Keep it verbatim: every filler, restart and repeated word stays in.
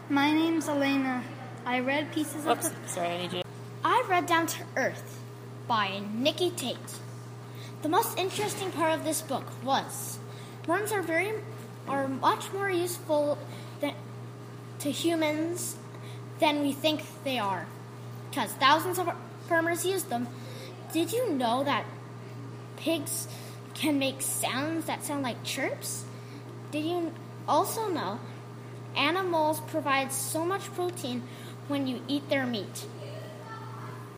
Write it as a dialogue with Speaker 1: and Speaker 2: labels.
Speaker 1: My name's Elena. I read pieces
Speaker 2: Oops,
Speaker 1: of the...
Speaker 2: sorry, I need you.
Speaker 3: I read Down to Earth by Nikki Tate. The most interesting part of this book was worms are very are much more useful than, to humans than we think they are, because thousands of farmers use them. Did you know that pigs can make sounds that sound like chirps? Did you also know animals provide so much protein when you eat their meat?